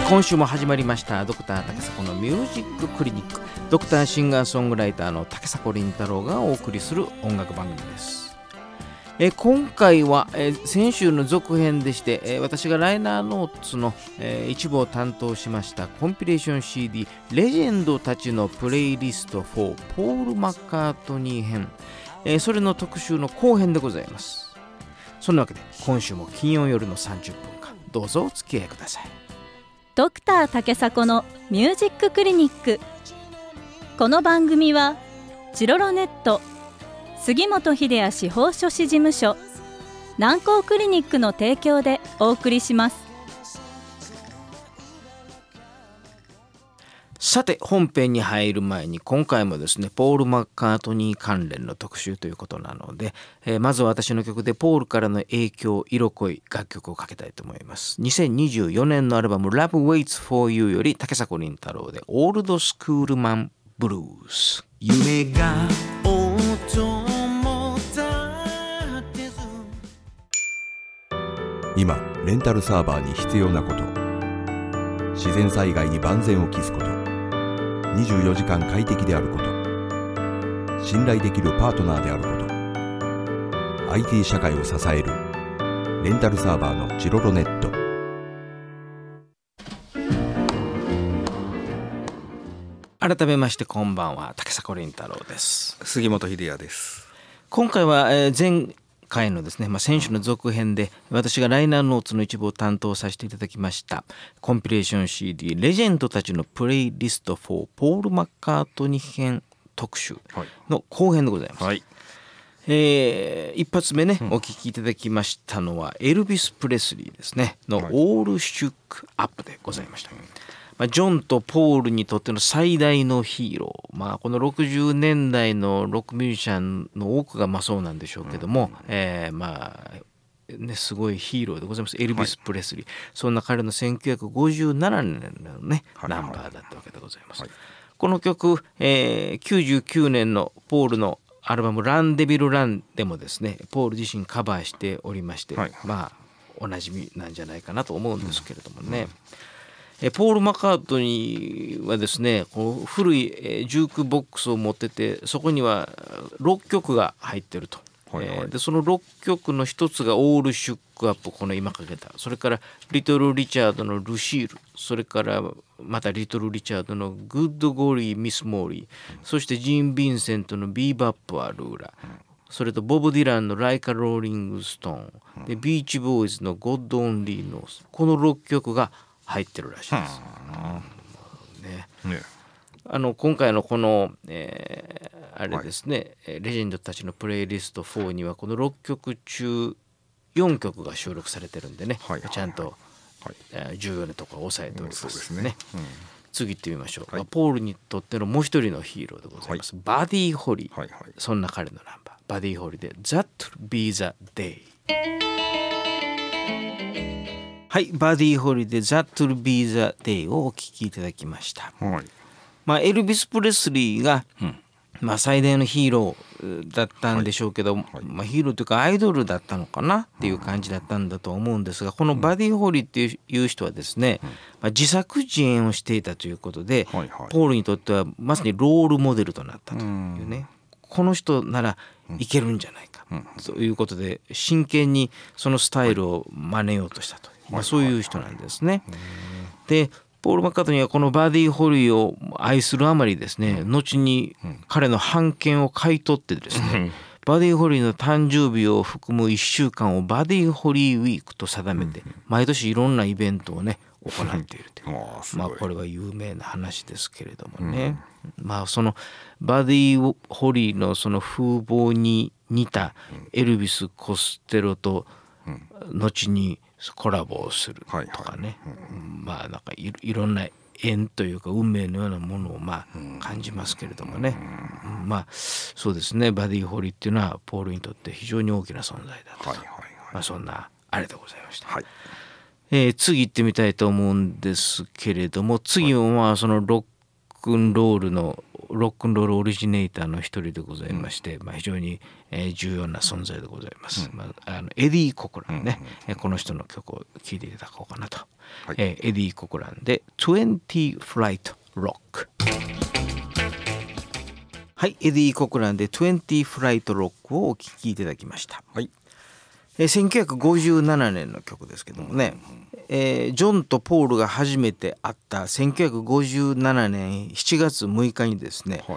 今週も始まりましたドクター竹迫のミュージッククリニック。ドクターシンガーソングライターの竹迫倫太郎がお送りする音楽番組です。今回は、先週の続編でして、私がライナーノーツの、一部を担当しましたコンピレーション CD レジェンドたちのプレイリスト4ポール・マッカートニー編、それの特集の後編でございます。そんなわけで今週も金曜夜の30分間どうぞお付き合いください。 ドクター竹迫のミュージッククリニック。この番組はチロロネット、杉本秀哉司法書士事務所、南光クリニックの提供でお送りします。 さて本編に入る前に今回もですねポール・マッカートニー関連の特集ということなので、まずは私の曲でポールからの影響色濃い楽曲をかけたいと思います。2024年のアルバム Love Waits for You より竹迫倫太郎でオールドスクールマンブルース。夢が音も立てず。 今レンタルサーバーに必要なこと、自然災害に万全を期すこと、24時間快適であること、信頼できるパートナーであること、 IT 社会を支えるレンタルサーバーのチロロネット。 改めましてこんばんは、竹迫倫太郎です。 杉本秀哉です。 今回は前回のですね、先週の続編で私がライナーノーツの一部を担当させていただきましたコンピレーション CD レジェンドたちのプレイリスト4ポール・マッカートニー編特集の後編でございます、はい。一発目ね、お聞きいただきましたのはエルビス・プレスリーですねのオール・シュック・アップでございました。ジョンとポールにとっての最大のヒーロー、この60年代のロックミュージシャンの多くがそうなんでしょうけども、すごいヒーローでございますエルビス・プレスリー、そんな彼の1957年のね、ナンバーだったわけでございます、この曲、99年のポールのアルバムランデビル・ランでもですねポール自身カバーしておりまして、おなじみなんじゃないかなと思うんですけれどもね、ポール・マッカートニーはですねこう古いジュークボックスを持ってて、そこには6曲が入ってると、でその6曲の一つがオール・シュック・アップ、この今かけた、それからリトル・リチャードのルシール、それからまたリトル・リチャードのグッド・ゴリー・ミス・モーリー、そしてジン・ヴィンセントのビーバップ・アルーラ、それとボブ・ディランのライカ・ローリング・ストーンでビーチ・ボーイズのゴッド・オンリー・ノース、この6曲が入ってるらしいです、今回のこの、あれですね、レジェンドたちのプレイリスト4にはこの6曲中4曲が収録されてるんでね、ちゃんと、重要なところを押さえておりますね。次行ってみましょう、ポールにとってのもう一人のヒーローでございます、バディ・ホリー、そんな彼のナンバーバディ・ホリーで That Be the Day。はい、バディ・ホリーで That Will Be the Day をお聴きいただきました、エルビス・プレスリーが、最大のヒーローだったんでしょうけど、ヒーローというかアイドルだったのかなっていう感じだったんだと思うんですが、このバディ・ホリーっていう人はですね、自作自演をしていたということで、ポールにとってはまさにロールモデルとなったというね、この人ならいけるんじゃないか、ということで真剣にそのスタイルを真似ようとしたと、そういう人なんですね。でポール・マッカートニーはこのバディ・ホリーを愛するあまりですね、後に彼の版権を買い取ってですね、バディ・ホリーの誕生日を含む1週間をバディ・ホリーウィークと定めて毎年いろんなイベントをね行っているという、これは有名な話ですけれどもね、そのバディ・ホリーのその風貌に似たエルビス・コステロと後にコラボをするとかね、なんかいろんな縁というか運命のようなものを感じますけれどもね、そうですね、バディ・ホリーっていうのはポールにとって非常に大きな存在だったと、そんなあれでございました、次行ってみたいと思うんですけれども、次もそのロックンロールのロックンロールオリジネーターの一人でございまして、非常に重要な存在でございます、エディ・コクランね、この人の曲を聴いていただこうかなと、エディ・コクランで20 Flight Rock。はい、エディ・コクランで20 Flight Rock をお聴きいただきました、1957年の曲ですけどもね、ジョンとポールが初めて会った1957年7月6日にですね、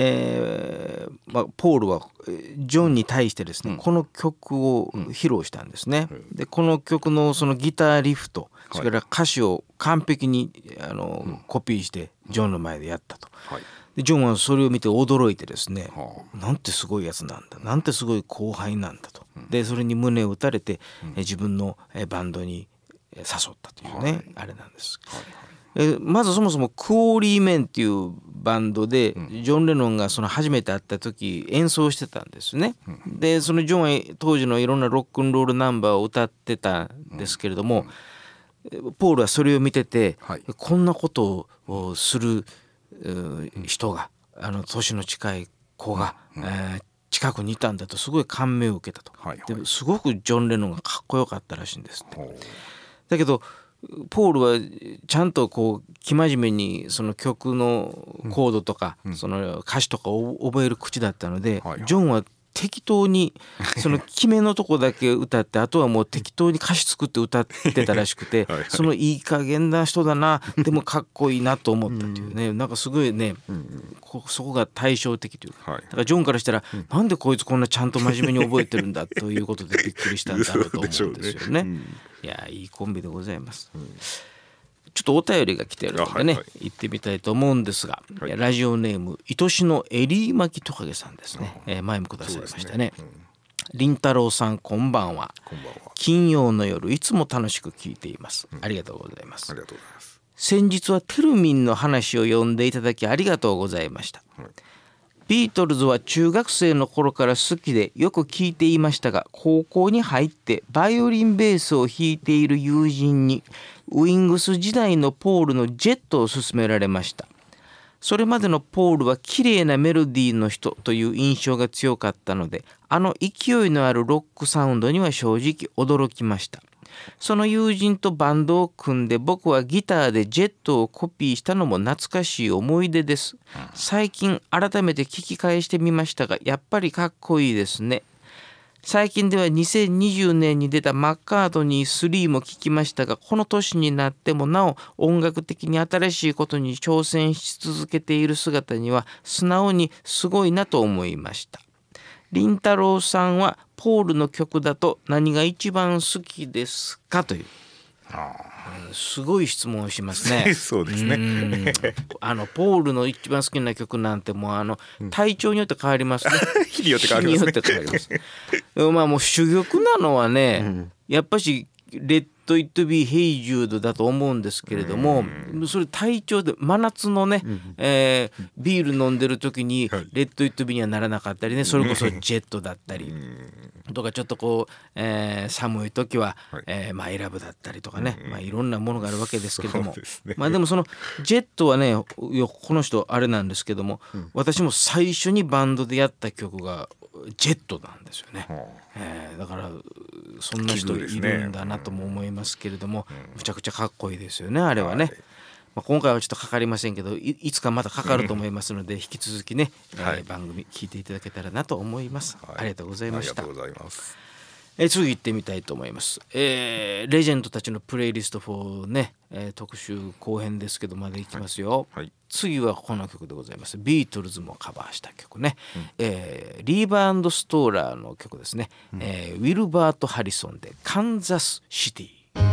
ポールはジョンに対してですね、この曲を披露したんですね。でこの曲のそのギターリフとそれから歌詞を完璧にコピーしてジョンの前でやったと。でジョンはそれを見て驚いてですね、なんてすごいやつなんだ、なんてすごい後輩なんだと。でそれに胸を打たれて自分のバンドに誘ったというね、あれなんです。まずそもそもクオーリーメンっていうバンドでジョン・レノンがその初めて会った時演奏してたんですね。でそのジョンは当時のいろんなロックンロールナンバーを歌ってたんですけれども、ポールはそれを見てて、こんなことをする人が年の近い子が、近くにいたんだとすごい感銘を受けたと、ですごくジョン・レノンがかっこよかったらしいんですって。だけどポールはちゃんとこう生真面目にその曲のコードとか、その歌詞とかを覚える口だったので、ジョンは適当にその決めのとこだけ歌ってあとはもう適当に歌詞作って歌ってたらしくてそのいい加減な人だな、でもかっこいいなと思ったというね、なんかすごいね、そこが対照的というか、だからジョンからしたらなんでこいつこんなちゃんと真面目に覚えてるんだということでびっくりしたんだろうと思うんですよね。いやいいコンビでございます。ちょっとお便りが来てるのでね、行ってみたいと思うんですが、ラジオネーム愛しのエリーマキトカゲさんですね、前もくださいましたね。林太郎さんこんばんは。金曜の夜いつも楽しく聞いています、ありがとうございます。先日はテルミンの話を読んでいただきありがとうございました。ビートルズは中学生の頃から好きでよく聴いていましたが、高校に入ってバイオリンベースを弾いている友人にウィングス時代のポールのジェットを勧められました。それまでのポールは綺麗なメロディーの人という印象が強かったので、あの勢いのあるロックサウンドには正直驚きました。その友人とバンドを組んで僕はギターでジェットをコピーしたのも懐かしい思い出です。最近改めて聞き返してみましたが、やっぱりかっこいいですね。最近では2020年に出たマッカートニー3も聞きましたが、この年になってもなお音楽的に新しいことに挑戦し続けている姿には素直にすごいなと思いました。林太郎さんはポールの曲だと何が一番好きですかという、すごい質問をしますね。 そうですね。 ポールの一番好きな曲なんてもう体調によって変わりますね。 日によって変わりますね。 日によって変わります。まあもう珠玉なのはね、やっぱしレッド・イット・ビー・ヘイ・ジュードだと思うんですけれども、それ体調で真夏のね、ビール飲んでる時にレッド・イット・ビーにはならなかったりね、それこそジェットだったりとか、ちょっとこう、寒い時は、マイラブだったりとかね、いろんなものがあるわけですけれども、でもそのジェットはね、この人あれなんですけども、私も最初にバンドでやった曲がジェットなんですよね。だからそんな人いるんだなとも思いますけれども、むちゃくちゃかっこいいですよね、あれはね。今回はちょっとかかりませんけど、いつかまたかかると思いますので、引き続きね、番組聞いていただけたらなと思います。ありがとうございました。次行ってみたいと思います。レジェンドたちのプレイリスト4ね、特集後編ですけどまでいきますよ。次はこの曲でございます。ビートルズもカバーした曲ね、リーバー&ストーラーの曲ですね、ウィルバート・ハリソンでカンザスシティ。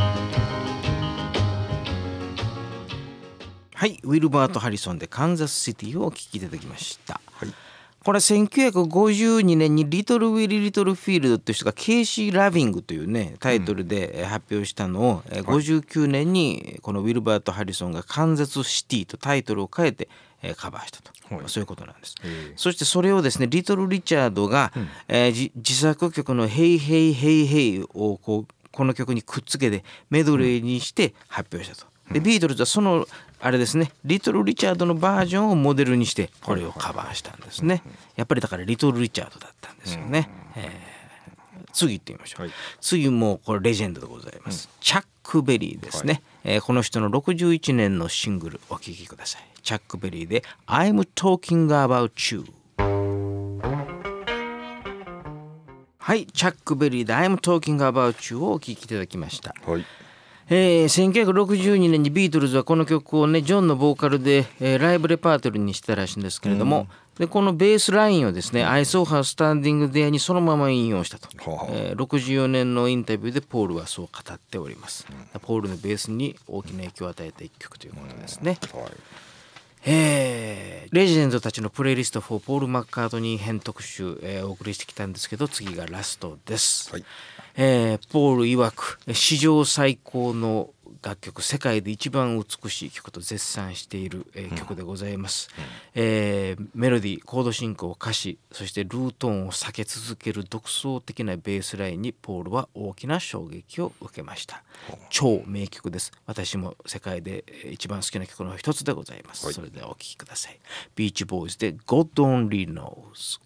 はい、ウィルバート・ハリソンでカンザスシティをお聴きいただきました。これは1952年にリトル・ウィル・リトル・フィールドという人がケイシー・ラビングというねタイトルで発表したのを、59年にこのウィルバート・ハリソンがカンザスシティとタイトルを変えてカバーしたと、そういうことなんです。そしてそれをですねリトル・リチャードが、自作曲のヘイヘイヘイヘイをこの曲にくっつけてメドレーにして発表したと。 でビートルズはそのあれですね、リトル・リチャードのバージョンをモデルにしてこれをカバーしたんですね。やっぱりだからリトル・リチャードだったんですよね。次行ってみましょう、はい、次もこれレジェンドでございます、チャック・ベリーですね、この人の61年のシングルお聴きください。チャック・ベリーで I'm Talking About You。 はい、チャック・ベリーで I'm Talking About You をお聴きいただきました。はい、1962年にビートルズはこの曲をねジョンのボーカルで、ライブレパートリーにしたらしいんですけれども、でこのベースラインをですね、I saw her standing there にそのまま引用したと、64年のインタビューでポールはそう語っております、ポールのベースに大きな影響を与えた一曲ということですね。レジェンドたちのプレイリスト4ポール・マッカートニー編特集、お送りしてきたんですけど、次がラストです、はい、ポール曰く史上最高の楽曲、世界で一番美しい曲と絶賛している、曲でございます、メロディー、コード進行、歌詞、そしてルートーンを避け続ける独創的なベースラインにポールは大きな衝撃を受けました。超名曲です。私も世界で一番好きな曲の一つでございます、はい、それではお聴きください。ビーチボーイズで God Only Knows。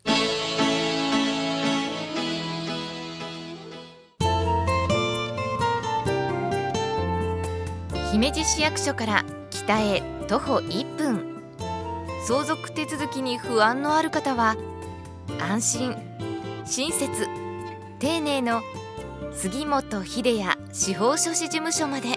姫路市役所から北へ徒歩1分。相続手続きに不安のある方は安心、親切、丁寧の杉本秀也司法書士事務所まで。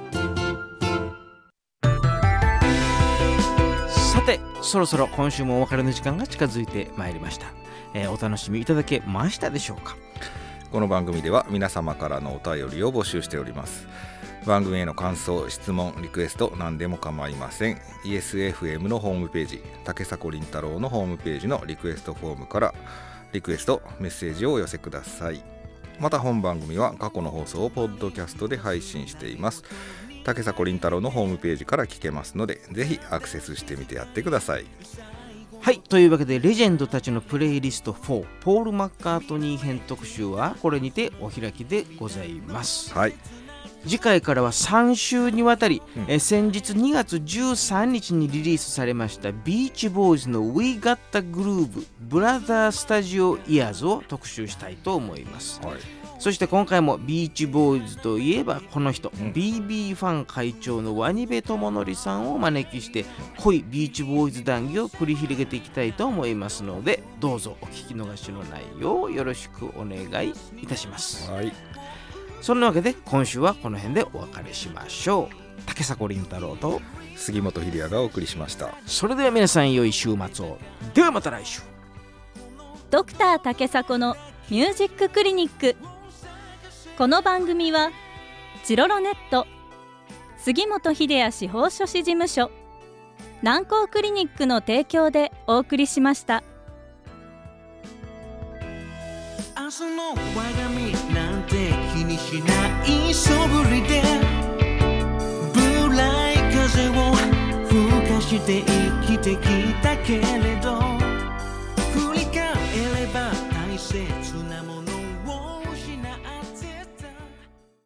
さてそろそろ今週もお別れの時間が近づいてまいりました、お楽しみいただけましたでしょうか。 この番組では皆様からのお便りを募集しております。番組への感想、質問、リクエスト何でも構いません。 ESFM のホームページ、竹迫倫太郎のホームページのリクエストフォームからリクエスト、メッセージをお寄せください。また本番組は過去の放送をポッドキャストで配信しています。竹迫倫太郎のホームページから聞けますので、ぜひアクセスしてみてやってください。 はい、というわけでレジェンドたちのプレイリスト4ポール・マッカートニー編特集はこれにてお開きでございます。はい、次回からは3週にわたり、先日2月13日にリリースされましたビーチボーイズの We Got the Groove Brother Studio Years を特集したいと思います。はい、そして今回もビーチボーイズといえばこの人、BB ファン会長のワニベ智則さんをお招きして濃いビーチボーイズ談義を繰り広げていきたいと思いますので、どうぞお聞き逃しのないようよろしくお願いいたします。はい、そんなわけで今週はこの辺でお別れしましょう。竹迫倫太郎と杉本秀也がお送りしました。 それでは皆さん良い週末を。ではまた来週。 ドクター竹迫のミュージッククリニック。この番組はジロロネット、杉本秀也司法書士事務所、南光クリニックの提供でお送りしました。 明日の我が身なんて気にしない素振りで、ブライ風を吹かして生きてき